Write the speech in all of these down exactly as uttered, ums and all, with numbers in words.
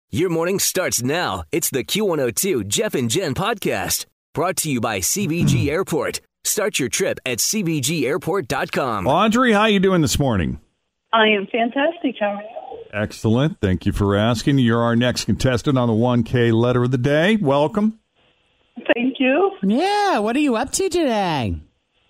Your morning starts now. It's the Q one oh two Jeff and Jen podcast brought to you by C B G Airport. Start your trip at C B G airport dot com. Audrey, how you doing this morning? I am fantastic. How are you? Excellent. Thank you for asking. You're our next contestant on the one K letter of the day. Welcome. Thank you. Yeah, what are you up to today?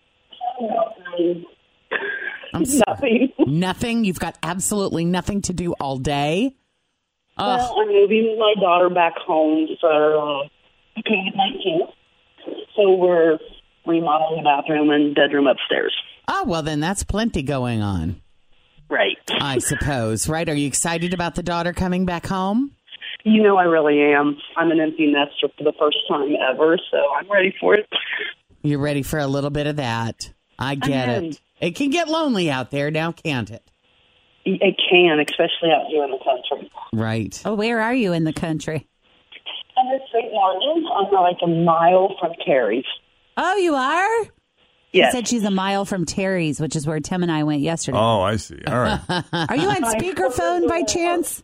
I'm sorry. Nothing. Nothing? You've got absolutely nothing to do all day? Ugh. Well, I'm moving my daughter back home for uh, COVID nineteen. So we're remodeling the bathroom and bedroom upstairs. Oh, well, then that's plenty going on. Right. I suppose, right? Are you excited about the daughter coming back home? You know I really am. I'm an empty nester for the first time ever, so I'm ready for it. You're ready for a little bit of that. I get I am. it. It can get lonely out there now, can't it? It can, especially out here in the country. Right. Oh, where are you in the country? I'm in Saint Martin. I'm like a mile from Terry's. Oh, you are? Yes. She said she's a mile from Terry's, which is where Tim and I went yesterday. Oh, I see. All right. Are you on speakerphone by chance?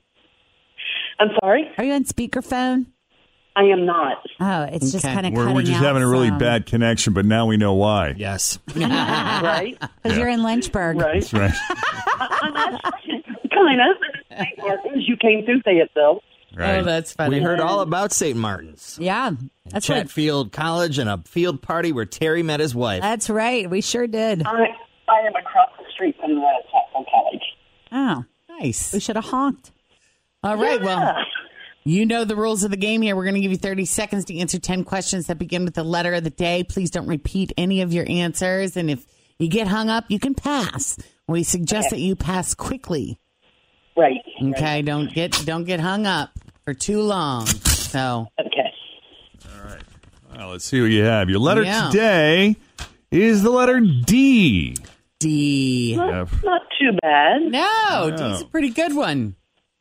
I'm sorry? Are you on speakerphone? I am not. Oh, it's just Okay. kind of We're, cutting we're just out having a really some. bad connection, but now we know why. Yes. Right? Because you're in Lynchburg. Right. That's right. I'm actually kind of. Saint Martin's, you came through Fayetteville. Right. Oh, that's funny. We heard all about Saint Martin's. Yeah, that's right. Chatfield College and a field party where Terry met his wife. That's right. We sure did. I I am across the street from the Chatfield College. Oh, Nice. we should have honked. All right, well, Yeah. you know the rules of the game here. We're going to give you thirty seconds to answer ten questions that begin with the letter of the day. Please don't repeat any of your answers. And if you get hung up, you can pass. We suggest Okay. that you pass quickly. Right. Okay, Right. don't get don't get hung up for too long. So, Okay. Well, let's see what you have. Your letter Yeah. today is the letter D. D. Not, Yeah. not too bad. No, D's a pretty good one.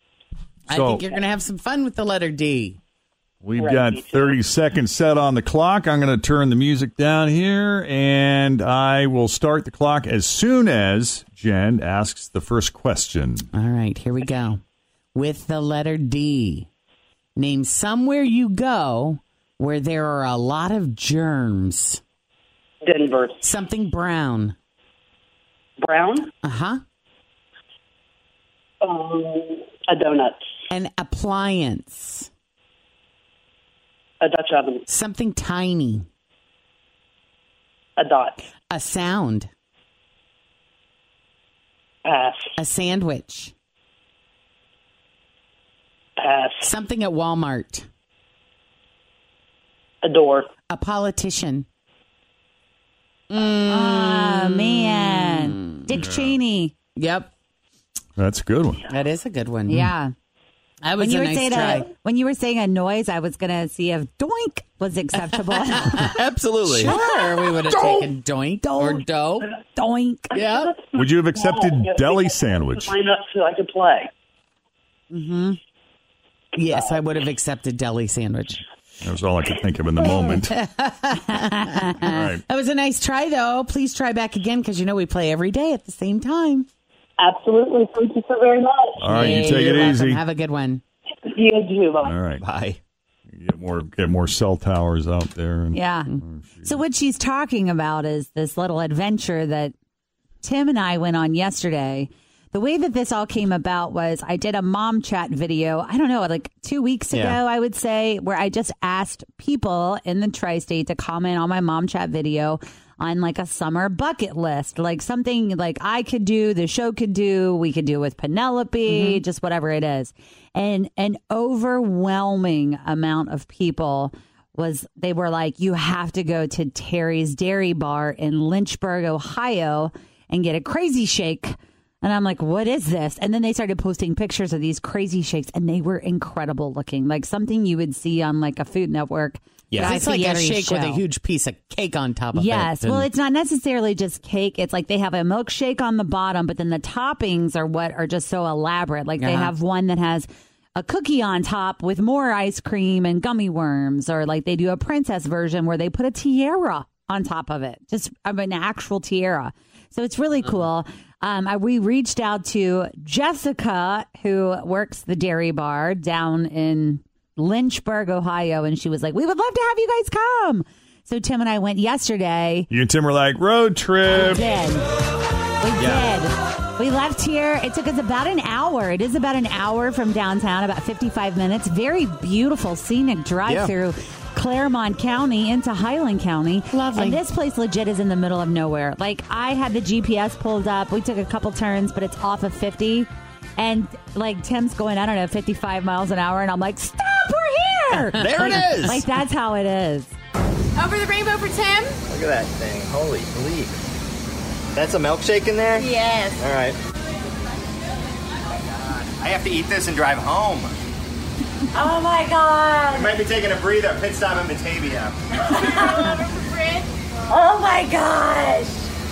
I So- think you're going to have some fun with the letter D. We've Right, got me too. thirty seconds set on the clock. I'm going to turn the music down here, and I will start the clock as soon as Jen asks the first question. All right, here we go. With the letter D, name somewhere you go where there are a lot of germs. Denver. Something brown. Brown. Uh-huh. Um, a donut. An appliance. A Dutch oven. Something tiny. A dot. A sound. Pass. A sandwich. Pass. Something at Walmart. A door. A politician. Ah, man. Dick Cheney. Yep, That's a good one. that is a good one. Yeah. That When was you, a were nice saying try. a, when you were saying a noise, I was going to see if doink was acceptable. Absolutely. Sure, we would have taken doink or Doink. dough. doink. Yeah. Would you have accepted Oh, yeah, deli because sandwich? Line up so I could play. Yes, I would have accepted deli sandwich. That was all I could think of in the moment. All right. That was a nice try, though. Please try back again because you know we play every day at the same time. Absolutely. Thank you so very much. All right, you Yay, take you're it welcome. easy. Have a good one. You too. Bye. All right. Bye. Get more get more cell towers out there. And, Yeah. So what she's talking about is this little adventure that Tim and I went on yesterday. The way that this all came about was I did a mom chat video, I don't know, like two weeks ago, Yeah. I would say, where I just asked people in the tri-state to comment on my mom chat video on like a summer bucket list, like something like I could do, the show could do, we could do with Penelope, just whatever it is. And an overwhelming amount of people was, they were like, you have to go to Terry's Dairy Bar in Lynchburg, Ohio and get a crazy shake. And I'm like, what is this? And then they started posting pictures of these crazy shakes, and they were incredible looking, like something you would see on like a Food Network. Yeah. Guy It's like a Fieri shake with a show. huge piece of cake on top of Yes. it. Well, And- it's not necessarily just cake. It's like they have a milkshake on the bottom, but then the toppings are what are just so elaborate. Like they Uh-huh. have one that has a cookie on top with more ice cream and gummy worms, or like they do a princess version where they put a tiara on top of it, just I mean, an actual tiara. So it's really cool. Um, I, we reached out to Jessica, who works the dairy bar down in Lynchburg, Ohio, and she was like, we would love to have you guys come. So Tim and I went yesterday. You and Tim were like, road trip. We did. We yeah. did. We left here. It took us about an hour. It is about an hour from downtown, about fifty-five minutes. Very beautiful, scenic drive yeah. through Claremont County into Highland County. Lovely. And this place legit is in the middle of nowhere. Like, I had the G P S pulled up. We took a couple turns, but it's off of fifty. And, like, Tim's going, I don't know, fifty-five miles an hour. And I'm like, stop, we're here. There like, it is. Like, that's how it is. Over the rainbow for Tim? Look at that thing. Holy bleep. That's a milkshake in there? Yes. All right. I have to eat this and drive home. Oh, my God. We might be taking a breather. Pit stop in Batavia. Oh, my gosh.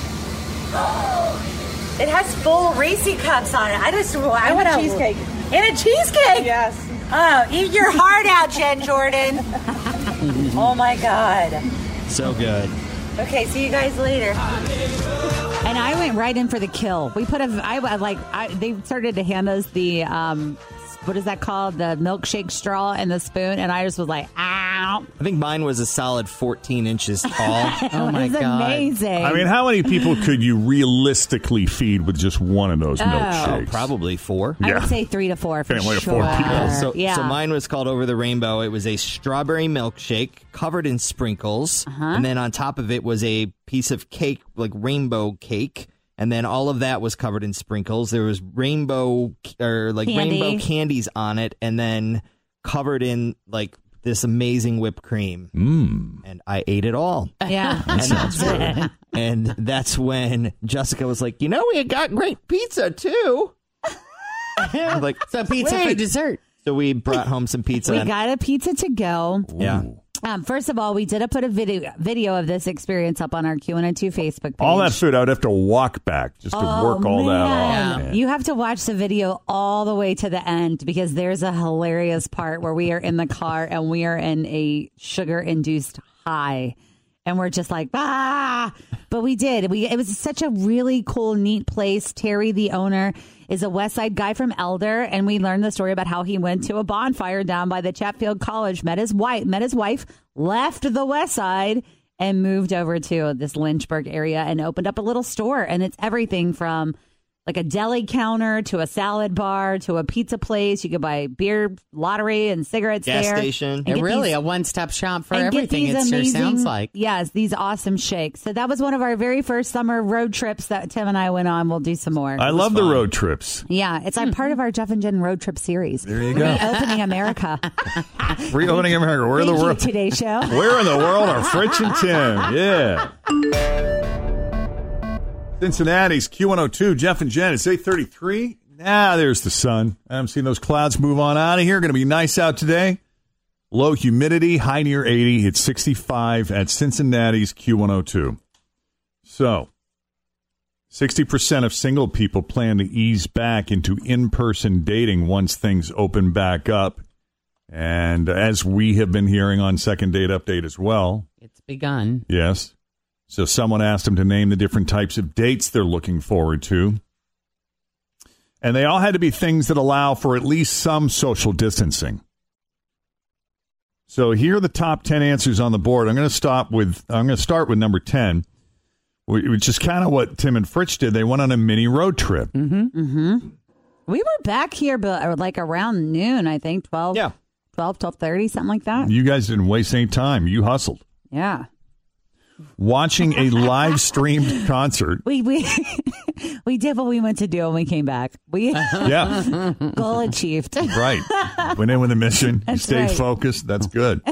It has full Reese cups on it. I just, I want a cheesecake. And a cheesecake? Yes. Oh, eat your heart out, Jen Jordan. Oh, my God. So good. Okay, see you guys later. And I went right in for the kill. We put a, I like, I, they started to hand us the, um, what is that called? The milkshake straw and the spoon. And I just was like, ow. I think mine was a solid fourteen inches tall. Oh, my God. Amazing. I mean, how many people could you realistically feed with just one of those Oh. milkshakes? Oh, probably four. I Yeah. would say three to four for Family of sure. four people. So, yeah. so mine was called Over the Rainbow. It was a strawberry milkshake covered in sprinkles. Uh-huh. And then on top of it was a piece of cake, like rainbow cake. And then all of that was covered in sprinkles. There was rainbow or like Candy. rainbow candies on it, and then covered in like this amazing whipped cream. Mm. And I ate it all. Yeah. And that's, and that's when Jessica was like, you know, we got great pizza too. I'm like, So pizza wait. for dessert. So we brought home some pizza. We and- got a pizza to go. yeah. Um, first of all, we did a put a video video of this experience up on our Q and A two Facebook page. All that food, I would have to walk back just to Oh, work all that man. off. man. You have to watch the video all the way to the end because there's a hilarious part where we are in the car and we are in a sugar-induced high. And we're just like, ah, but we did. We It was such a really cool, neat place. Terry, the owner, is a West Side guy from Elder. And we learned the story about how he went to a bonfire down by the Chatfield College, met his wife, met his wife, left the West Side and moved over to this Lynchburg area and opened up a little store. And it's everything from like a deli counter to a salad bar to a pizza place. You could buy beer, lottery, and cigarettes Gas there. station. And And get really these- a one-stop shop for and get everything, these it sure amazing- sounds like. Yes, these awesome shakes. So that was one of our very first summer road trips that Tim and I went on. We'll do some more. I love the fun. road trips. Yeah, it's our part of our Jeff and Jen road trip series. There you go. Opening America. Reopening America. Where in the Thank you, world? Today Show. Where in the world are Fritch and Tim? Yeah. Cincinnati's Q one oh two, Jeff and Jen. It's eight thirty-three. Ah, there's the sun. I haven't seen those clouds move on out of here. Going to be nice out today. Low humidity, high near eighty. It's sixty-five at Cincinnati's Q one oh two. So, sixty percent of single people plan to ease back into in-person dating once things open back up. And as we have been hearing on Second Date Update as well, It's begun. yes. So someone asked them to name the different types of dates they're looking forward to. And they all had to be things that allow for at least some social distancing. So here are the top ten answers on the board. I'm going to stop with I'm going to start with number ten, which is kind of what Tim and Fritch did. They went on a mini road trip. Mm-hmm. Mm-hmm. We were back here but like around noon, I think, twelve, Yeah. twelve, twelve thirty, something like that. You guys didn't waste any time. You hustled. Yeah. Watching a live streamed concert. We we we did what we went to do when we came back. We Yeah, goal achieved. right. Went in with a mission. You That's stayed right. focused. That's good.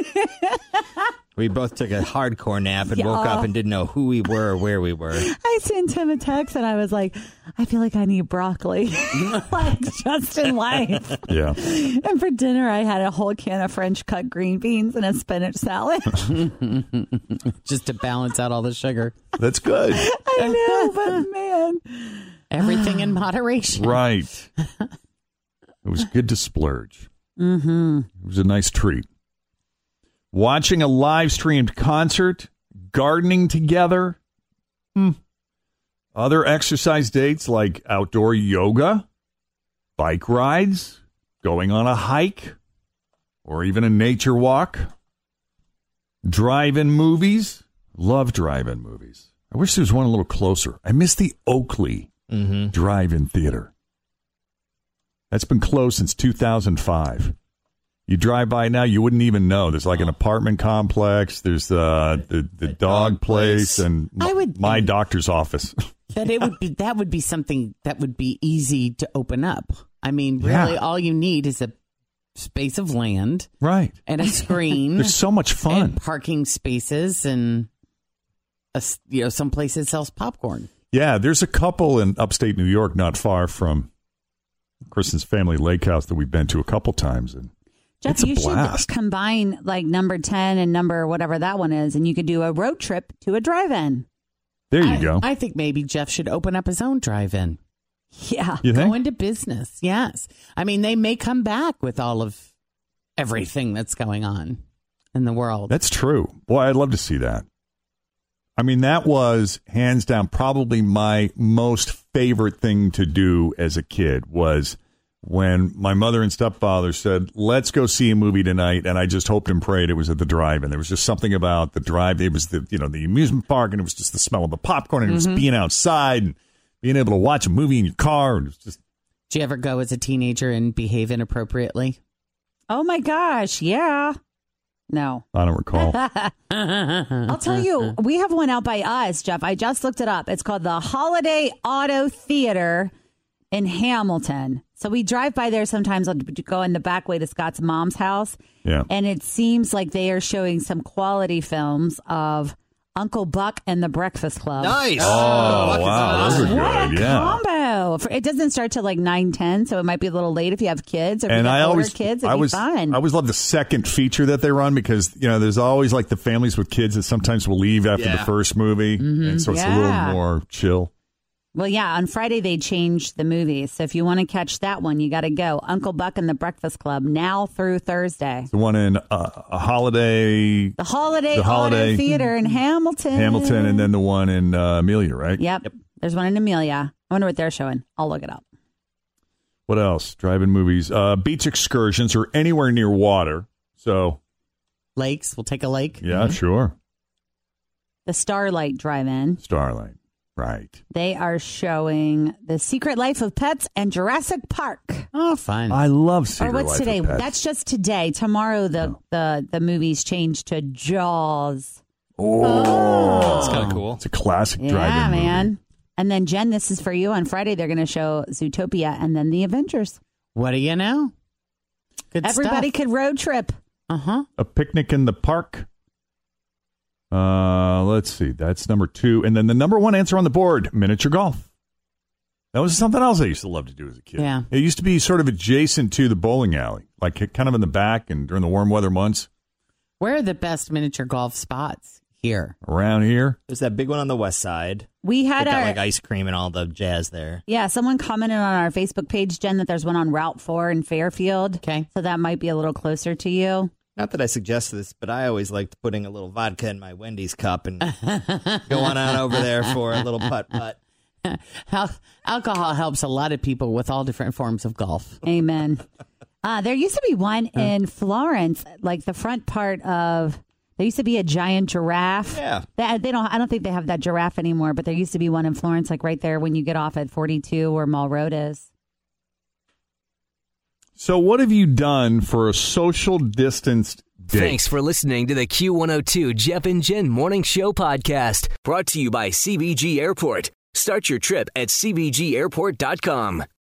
We both took a hardcore nap and Yeah. woke up and didn't know who we were or where we were. I sent him a text and I was like, I feel like I need broccoli, like just in life. Yeah. And for dinner, I had a whole can of French cut green beans and a spinach salad. Just to balance out all the sugar. That's good. I know, but man, Everything in moderation. Right. It was good to splurge. mm-hmm. It was a nice treat. Watching a live streamed concert, gardening together. Hmm. Other exercise dates like outdoor yoga, bike rides, going on a hike, or even a nature walk. Drive-in movies. Love drive-in movies. I wish there was one a little closer. I miss the Oakley mm-hmm. drive-in theater. That's been closed since two thousand five. You drive by now, you wouldn't even know. There's like an apartment complex. There's uh, the the dog place and I would my doctor's office. That it would be that would be something that would be easy to open up. I mean, really, Yeah. all you need is a space of land, Right. and a screen. There's so much fun. And parking spaces, and a, s- you know, some place that sells popcorn. Yeah, there's a couple in upstate New York, not far from Kristen's family lake house that we've been to a couple times, and Jeff, it's a you blast. should combine like number ten and number whatever that one is, and you could do a road trip to a drive-in. There you I, go. I think maybe Jeff should open up his own drive-in. Yeah. You think? Go into business. Yes. I mean, they may come back with all of everything that's going on in the world. That's true. Boy, I'd love to see that. I mean, that was hands down probably my most favorite thing to do as a kid was when my mother and stepfather said, let's go see a movie tonight. And I just hoped and prayed it was at the drive-in. There was just something about the drive. It was the, you know, the amusement park, and it was just the smell of the popcorn, and Mm-hmm. it was being outside and being able to watch a movie in your car. And it was just, Did you ever go as a teenager and behave inappropriately? Oh my gosh. Yeah. No. I don't recall. I'll tell you, we have one out by us, Jeff. I just looked it up. It's called the Holiday Auto Theater in Hamilton. So we drive by there sometimes. I'll go in the back way to Scott's mom's house. Yeah. And it seems like they are showing some quality films of Uncle Buck and the Breakfast Club. Nice. Oh, wow. Those are What good. a Yeah. combo. For- It doesn't start till like nine ten, so it might be a little late if you have kids or if And you have I older always, kids. It'd I be was, fun. I always love the second feature that they run because you know there's always like the families with kids that sometimes will leave after the Yeah. first movie, and so it's a little Yeah. more chill. Well, yeah, on Friday they changed the movies. So if you want to catch that one, you got to go. Uncle Buck and the Breakfast Club now through Thursday. The one in uh, a holiday, The Holiday, The Holiday- Auto Theater in Hamilton. Hamilton, and then the one in uh, Amelia, right? Yep. There's one in Amelia. I wonder what they're showing. I'll look it up. What else? Drive-in movies, uh, beach excursions, or anywhere near water. So Lakes. We'll take a lake. yeah, sure. The Starlight Drive-In. Starlight, right? They are showing The Secret Life of Pets and Jurassic Park. Oh, fun. I love Secret or what's Life today? of Pets. That's just today. Tomorrow the, the, the movies change to Jaws. oh, That's kind of cool. it's a classic Yeah, drive-in movie. man. And then, Jen, this is for you. On Friday, they're going to show Zootopia and then The Avengers. What do you know? Good Everybody could road trip. Uh huh. A Picnic in the Park. Uh, let's see. That's number two. And then the number one answer on the board, miniature golf. That was something else I used to love to do as a kid. Yeah. It used to be sort of adjacent to the bowling alley, like kind of in the back and during the warm weather months Where are the best miniature golf spots here? around here. There's that big one on the west side. We They had got our like ice cream and all the jazz there. yeah. Someone commented on our Facebook page, Jen, that there's one on Route Four in Fairfield. Okay. So that might be a little closer to you. Not that I suggest this, but I always liked putting a little vodka in my Wendy's cup and go on out over there for a little putt-putt. Al- alcohol helps a lot of people with all different forms of golf. Amen. uh, there used to be one in Florence, like the front part of. There used to be a giant giraffe. Yeah. That, they don't. I don't think they have that giraffe anymore. But there used to be one in Florence, like right there when you get off at forty-two, where Mall Road is. So what have you done for a social distanced date? Thanks for listening to the Q one oh two Jeff and Jen Morning Show podcast, brought to you by C B G Airport. Start your trip at C B G airport dot com.